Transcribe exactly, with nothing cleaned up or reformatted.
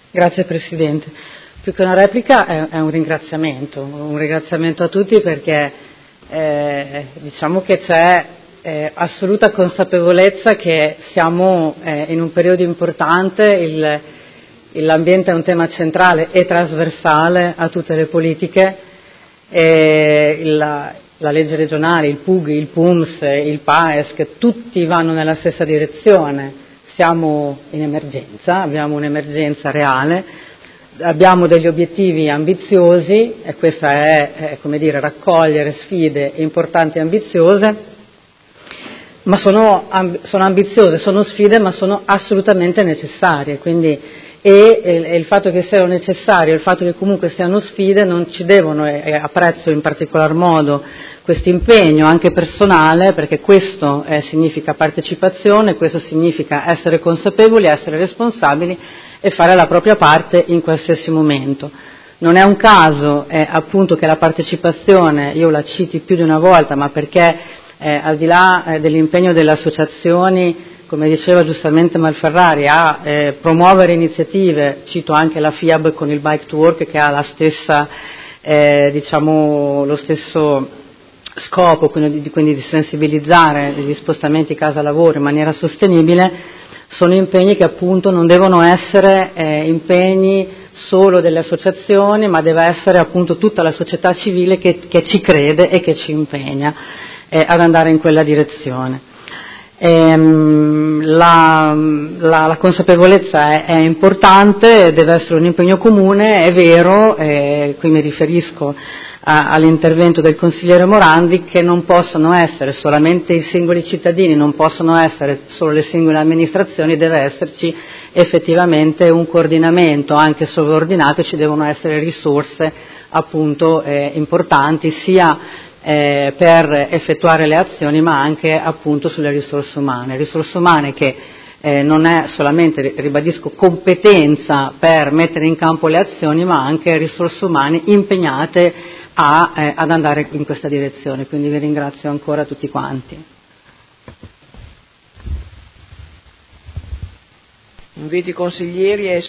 Grazie Presidente. Più che una replica è, è un ringraziamento, un ringraziamento a tutti perché eh, diciamo che c'è eh, assoluta consapevolezza che siamo eh, in un periodo importante, il, l'ambiente è un tema centrale e trasversale a tutte le politiche, e il, la legge regionale, il P U G, il P U M S, il P A E S, che tutti vanno nella stessa direzione. Siamo in emergenza, abbiamo un'emergenza reale, abbiamo degli obiettivi ambiziosi e questa è, è come dire, raccogliere sfide importanti e ambiziose, ma sono, sono ambiziose, sono sfide, ma sono assolutamente necessarie, quindi e, e il fatto che siano necessarie, il fatto che comunque siano sfide non ci devono, e apprezzo in particolar modo questo impegno anche personale, perché questo eh, significa partecipazione, questo significa essere consapevoli, essere responsabili e fare la propria parte in qualsiasi momento. Non è un caso eh, appunto che la partecipazione, io la citi più di una volta, ma perché eh, al di là eh, dell'impegno delle associazioni, come diceva giustamente Malferrari, a eh, promuovere iniziative, cito anche la F I A B con il Bike to Work che ha la stessa, eh, diciamo, lo stesso scopo, quindi di, quindi di sensibilizzare gli spostamenti casa-lavoro in maniera sostenibile, sono impegni che appunto non devono essere eh, impegni solo delle associazioni, ma deve essere appunto tutta la società civile che, che ci crede e che ci impegna eh, ad andare in quella direzione. Ehm, la, la, la consapevolezza è, è importante, deve essere un impegno comune, è vero, eh, qui mi riferisco a, all'intervento del consigliere Morandi, che non possono essere solamente i singoli cittadini, non possono essere solo le singole amministrazioni, deve esserci effettivamente un coordinamento anche sovraordinato e ci devono essere risorse appunto eh, importanti sia Eh, per effettuare le azioni, ma anche appunto sulle risorse umane, risorse umane che eh, non è solamente, ribadisco, competenza per mettere in campo le azioni, ma anche risorse umane impegnate a, eh, ad andare in questa direzione. Quindi vi ringrazio ancora tutti quanti. Invito i consiglieri e